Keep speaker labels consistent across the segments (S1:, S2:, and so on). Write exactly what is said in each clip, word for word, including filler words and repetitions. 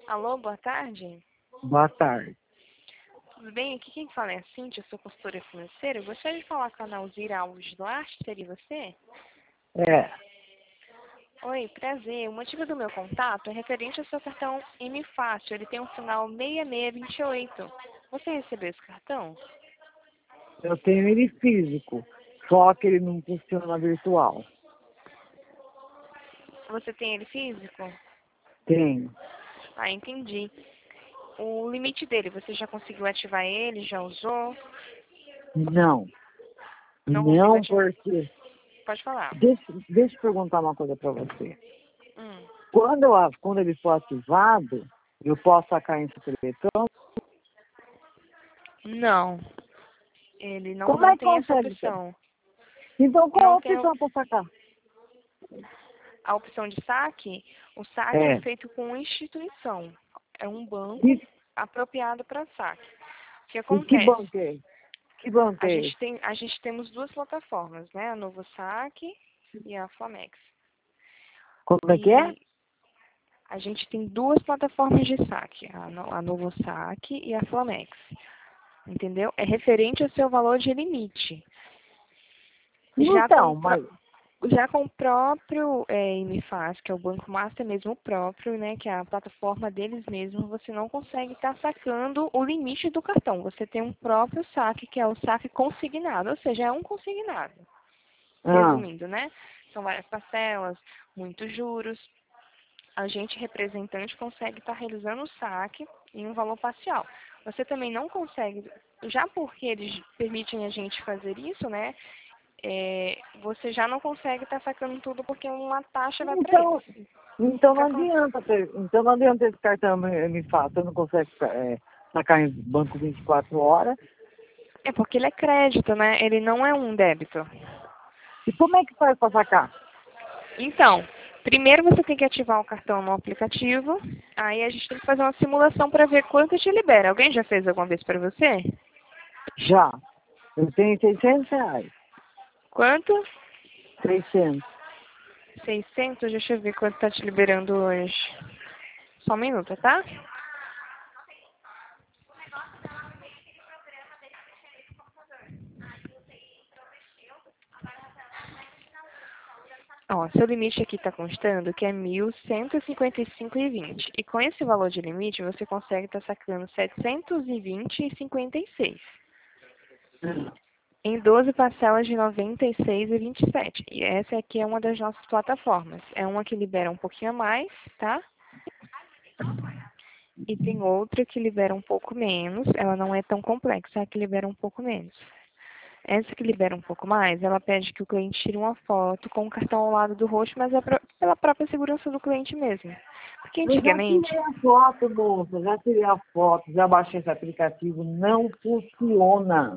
S1: Alô, boa tarde.
S2: Boa tarde.
S1: Tudo bem? Aqui quem fala é a Cíntia, eu sou consultora financeira. Eu gostaria de falar com a Nauzira Alves Duarte, seria você?
S2: É,
S1: Oi, prazer. O motivo do meu contato é referente ao seu cartão M Fácil. Ele tem um final seis seis dois oito. Você recebeu esse cartão?
S2: eu tenho ele físico, só que ele não funciona virtual.
S1: Você tem ele físico?
S2: Tenho.
S1: Ah, entendi. O limite dele, você já conseguiu ativar ele? Já usou?
S2: Não.
S1: Não conseguiu
S2: Não,
S1: ativar?
S2: porque...
S1: Pode falar.
S2: Deixa, deixa eu perguntar uma coisa para você.
S1: Hum.
S2: Quando, eu, quando ele for ativado, eu posso sacar em suplementão?
S1: Não. Ele não,
S2: Como é
S1: não
S2: que
S1: tem essa
S2: consegue?
S1: opção.
S2: Então, qual
S1: Não
S2: a
S1: tem
S2: opção para sacar?
S1: a opção de saque. O saque é
S2: É.
S1: feito com instituição. É um banco
S2: E,
S1: apropriado para saque. O que
S2: e que
S1: acontece?
S2: banco é esse? Que banco
S1: A
S2: é
S1: gente
S2: esse?
S1: tem, a gente temos duas plataformas, né? A Novo Saque e a Flamex.
S2: Como é que é?
S1: E a gente tem duas plataformas de saque, a, no, a Novo Saque e a Flamex. Entendeu? É referente ao seu valor de limite. Já com, o
S2: Então,
S1: pró-
S2: mas...
S1: já com o próprio é, MFAS, que é o Banco Master mesmo próprio, né, que é a plataforma deles mesmos, você não consegue estar sacando o limite do cartão. Você tem um próprio saque, que é o saque consignado, ou seja, é um consignado.
S2: Ah,
S1: Resumindo, né? São várias parcelas, muitos juros. A gente, representante, consegue estar realizando o saque em um valor parcial. Você também não consegue, já porque eles permitem a gente fazer isso, né? É, você já não consegue estar sacando tudo porque uma taxa vai para
S2: então,
S1: eles.
S2: então não
S1: Fica com-
S2: adianta ter, então não adianta esse cartão me, me fala, você não consegue é, sacar em banco vinte e quatro horas.
S1: É porque ele é crédito, né? Ele não é um débito.
S2: E como é que faz para sacar?
S1: Então, primeiro você tem que ativar o cartão no aplicativo. Aí a gente tem que fazer uma simulação para ver quanto te libera. Alguém já fez alguma vez para você?
S2: Já. Eu tenho seiscentos reais.
S1: Quanto?
S2: seiscentos.
S1: seiscentos? Deixa eu ver quanto tá te liberando hoje. Só um minuto, tá? Ó, seu limite aqui está constando que é mil cento e cinquenta e cinco e vinte. E com esse valor de limite, você consegue estar sacando setecentos e vinte e cinquenta e seis. Em doze parcelas de noventa e seis e vinte e sete. E essa aqui é uma das nossas plataformas. É uma que libera um pouquinho a mais, tá? E tem outra que libera um pouco menos. Ela não é tão complexa, é a que libera um pouco menos. Essa que libera um pouco mais, ela pede que o cliente tire uma foto com o cartão ao lado do rosto, mas é pra, pela própria segurança do cliente mesmo. Porque
S2: Eu já
S1: antigamente,
S2: tirei a foto, moça. Já tirei a foto, já baixei esse aplicativo. Não funciona.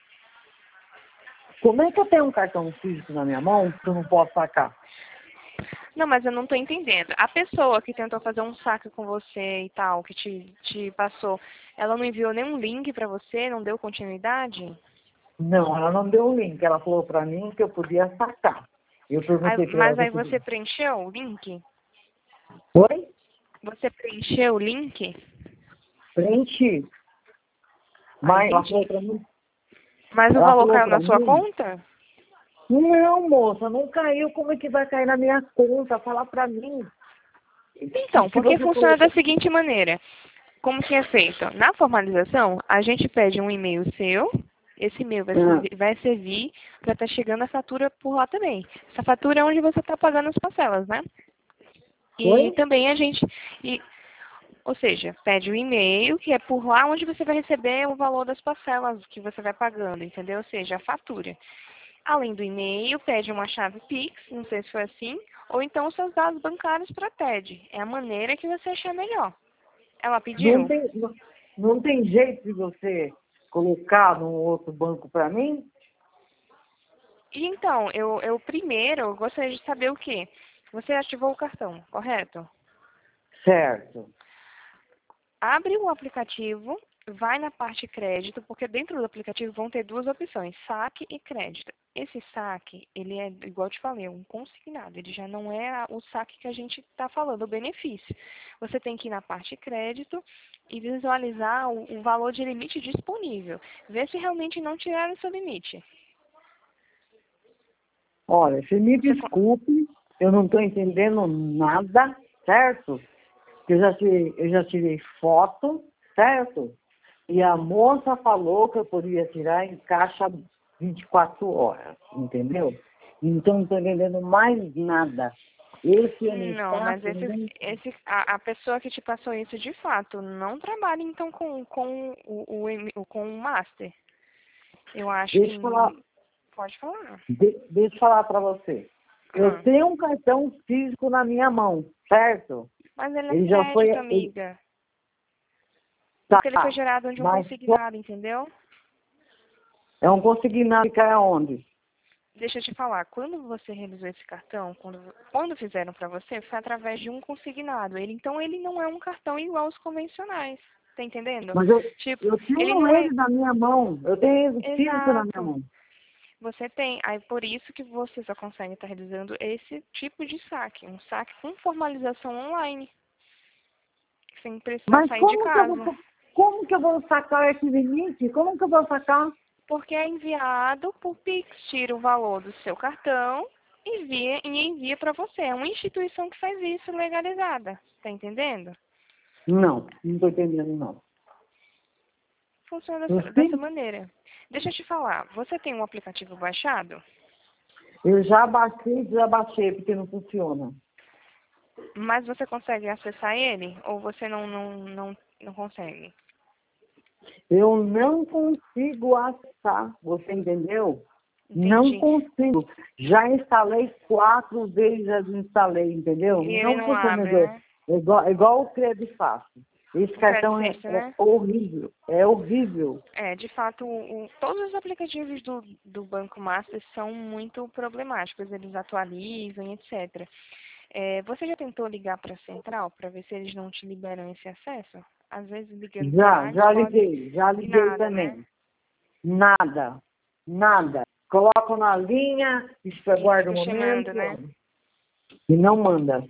S2: Como é que eu tenho um cartão físico na minha mão que eu não posso sacar?
S1: não, mas eu não estou entendendo. A pessoa que tentou fazer um saque com você e tal, que te, te passou, ela não enviou nenhum link para você, não deu continuidade?
S2: Não, ela não deu o link. Ela falou para mim que eu podia sacar. Eu
S1: Aí-
S2: perguntei para ela
S1: mas
S2: se eu
S1: aí
S2: podia.
S1: você preencheu o link?
S2: Oi?
S1: Você preencheu o link?
S2: Preenchi.
S1: Ah,
S2: Mas ela falou
S1: entendi.
S2: para mim,
S1: Mas o
S2: ela
S1: valor
S2: falou
S1: caiu
S2: para
S1: na sua
S2: mim,
S1: conta?
S2: não, moça, não caiu. Como é que vai cair na minha conta? Fala para mim.
S1: Então,
S2: Se
S1: porque
S2: você
S1: funciona da
S2: colocou.
S1: seguinte maneira. Como que é feito? Na formalização, a gente pede um e-mail seu, esse e-mail vai
S2: Ah,
S1: servir, vai servir para estar chegando a fatura por lá também. Essa fatura é onde você está pagando as parcelas, né? E
S2: oi?
S1: também a gente, e, ou seja, pede o e-mail, que é por lá onde você vai receber o valor das parcelas que você vai pagando, entendeu? Ou seja, a fatura. Além do e-mail, pede uma chave Pix, não sei se foi assim, ou então os seus dados bancários para a T E D. É a maneira que você achar melhor. Ela
S2: Não
S1: pediu?
S2: tem, não, não tem jeito de você colocar num outro banco para mim?
S1: E então, eu, eu primeiro gostaria de saber o quê? Você ativou o cartão, correto?
S2: Certo.
S1: Abre o aplicativo, vai na parte crédito, porque dentro do aplicativo vão ter duas opções, saque e crédito. Esse saque, ele é, igual eu te falei, é um consignado. Ele já não é a- o saque que a gente está falando, o benefício. Você tem que ir na parte crédito e visualizar o, o valor de limite disponível. Ver se realmente não tiraram o seu limite.
S2: Olha, se me
S1: Você, con-
S2: desculpe, eu não estou entendendo nada, certo? Eu já tirei, eu já tirei foto, certo? E a moça falou que eu podia tirar em caixa vinte e quatro horas, entendeu? Então não estou entendendo mais nada. Esse
S1: não, mas
S2: Enefato
S1: esse,
S2: não...
S1: esse, a, a pessoa que te passou isso de fato não trabalha então com, com, o, o, M- o- com o Master. Eu acho
S2: Deixa eu falar,
S1: que. Pode falar.
S2: de- deixa eu falar para você. Eu
S1: Ah,
S2: tenho um cartão físico na minha mão, certo?
S1: mas ele é
S2: Ele já foi...
S1: crédito,
S2: Ele,
S1: amiga.
S2: tá,
S1: Porque ele foi gerado de um
S2: mas
S1: consignado, entendeu?
S2: é um consignado que cai aonde?
S1: Deixa eu te falar, quando você realizou esse cartão, quando, quando fizeram para você, foi através de um consignado. Ele, então ele não é um cartão igual aos convencionais. Tá entendendo?
S2: Mas eu,
S1: Tipo,
S2: eu
S1: ele
S2: tenho
S1: não é
S2: ele na minha mão. Eu tenho ele físico na minha
S1: exato.
S2: mão.
S1: Você tem. Aí por isso que você só consegue estar realizando esse tipo de saque. Um saque com formalização online. Sem precisar
S2: Mas
S1: sair de
S2: como que eu vou,
S1: casa.
S2: como que eu vou sacar esse limite? Como que eu vou sacar?
S1: Porque é enviado por Pix, tira o valor do seu cartão e envia, e envia para você. É uma instituição que faz isso legalizada. Tá entendendo?
S2: Não, não estou entendendo, não.
S1: Funciona
S2: Eu,
S1: dessa, dessa
S2: sim,
S1: maneira. Deixa eu te falar, você tem um aplicativo baixado,
S2: eu já baixei, já baixei, porque não funciona.
S1: mas você consegue acessar ele ou você não, não, não, não consegue?
S2: Eu não consigo acessar, você entendeu? Não
S1: Entendi.
S2: consigo. Já instalei quatro vezes, já desinstalei, entendeu?
S1: E ele
S2: Não
S1: não
S2: funciona.
S1: abre,
S2: É
S1: né?
S2: igual, é igual o Crédito Fácil. Esse
S1: O Credit
S2: cartão é,
S1: Safety,
S2: é
S1: né?
S2: horrível. É horrível.
S1: É, de fato, o, o- todos os aplicativos do, do Banco Master são muito problemáticos, eles atualizam, etcétera. É, você já tentou ligar para a central para ver se eles não te liberam esse acesso? Às vezes ligando para
S2: Já,
S1: lá eles
S2: já
S1: podem
S2: liguei, já
S1: e
S2: liguei
S1: nada, né?
S2: também. Nada, nada. Colocam na linha,
S1: E
S2: aguarda um
S1: fica chamando, né?
S2: momento e não manda.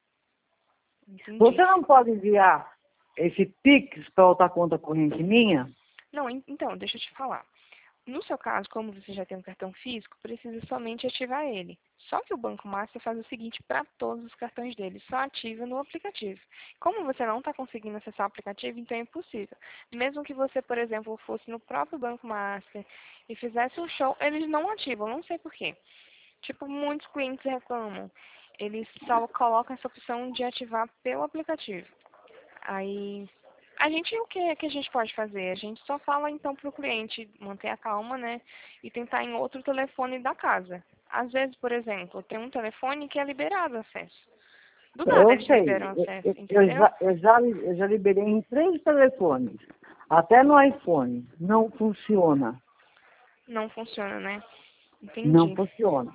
S1: Entendi.
S2: Você não pode enviar esse Pix para outra conta corrente minha?
S1: Não, en- então, deixa eu te falar. No seu caso, como você já tem um cartão físico, precisa somente ativar ele. Só que o Banco Master faz o seguinte para todos os cartões dele, só ativa no aplicativo. Como você não está conseguindo acessar o aplicativo, então é impossível. Mesmo que você, por exemplo, fosse no próprio Banco Master e fizesse um show, eles não ativam, não sei por quê. Tipo, muitos clientes reclamam. Eles só colocam essa opção de ativar pelo aplicativo. Aí, a gente, o que, que a gente pode fazer? A gente só fala então para o cliente manter a calma, né? E tentar em outro telefone da casa. Às vezes, por exemplo, tem um telefone que é liberado acesso. Do nada
S2: Eu
S1: eles liberam
S2: sei, eu,
S1: acesso,
S2: eu, eu
S1: entendeu?
S2: já, eu, já, li- eu já liberei em três telefones, até no iPhone. Não funciona,
S1: Não funciona, né?
S2: não
S1: Entendi.
S2: funciona.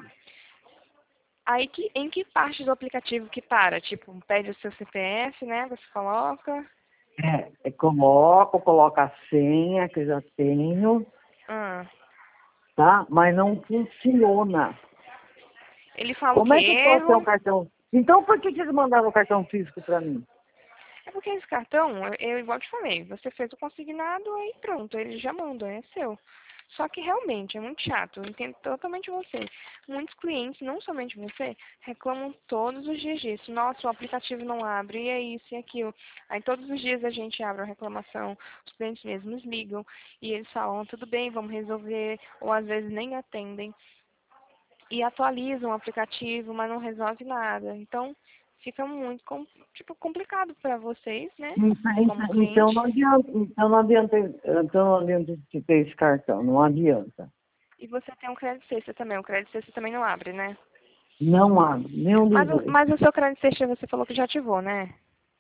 S1: Aí, que, em que parte do aplicativo que para? Tipo, pede o seu C P F, né? Você coloca.
S2: É, é, coloco, coloco a senha que eu já tenho,
S1: Ah,
S2: tá? Mas não funciona.
S1: ele fala o
S2: Como
S1: que?
S2: é que eu posso ter um
S1: Erro.
S2: cartão? Então por que, que eles mandaram o cartão físico para mim?
S1: É porque esse cartão, eu, eu igual te falei, você fez o consignado, aí pronto, ele já mandou, é seu. Só que realmente é muito chato, eu entendo totalmente você. Muitos clientes, não somente você, reclamam todos os dias disso. Nossa, o aplicativo não abre, e é isso e aquilo. Aí todos os dias a gente abre a reclamação, os clientes mesmos ligam e eles falam, tudo bem, vamos resolver, ou às vezes nem atendem. E atualizam o aplicativo, mas não resolve nada. Então, fica muito com- tipo, complicado para vocês, né? Como
S2: Então, então
S1: cliente.
S2: não adianta, então não adianta, então não adianta de ter esse cartão, não adianta.
S1: E você tem um crédito sexta também. O crédito sexta também não abre, né?
S2: Não abre, nenhum dos
S1: Mas, o-
S2: dois.
S1: mas o seu crédito sexta você falou que já ativou, né?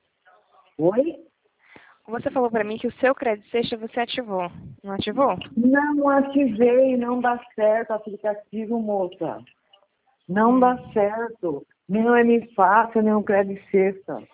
S2: Oi?
S1: Você falou para mim que o seu crédito sexta você ativou. Não ativou?
S2: Não ativei, não dá certo o aplicativo, moça. Não
S1: Hum,
S2: dá certo. Nem o M Fácil, nem o Crédito Sexta.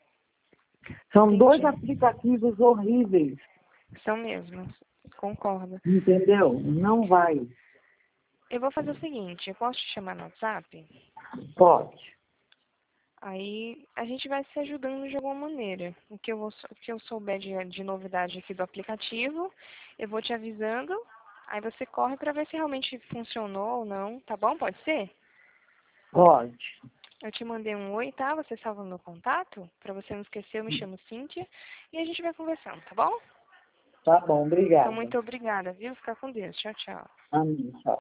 S2: São dois
S1: entendi.
S2: aplicativos horríveis,
S1: São mesmos. Concordo.
S2: entendeu? Não vai.
S1: eu vou fazer o seguinte, eu posso te chamar no WhatsApp?
S2: Pode.
S1: Aí a gente vai se ajudando de alguma maneira. O que eu, vou, o que eu souber de, de novidade aqui do aplicativo, eu vou te avisando. Aí você corre para ver se realmente funcionou ou não, tá bom? Pode ser?
S2: Pode.
S1: Eu te mandei um oi, tá? Você salva o meu contato? Para você não esquecer, eu me chamo Cíntia. E a gente vai conversando, tá bom?
S2: Tá bom,
S1: Então,
S2: obrigada.
S1: muito obrigada, viu? Fica com Deus. Tchau, tchau.
S2: Amém. Tchau.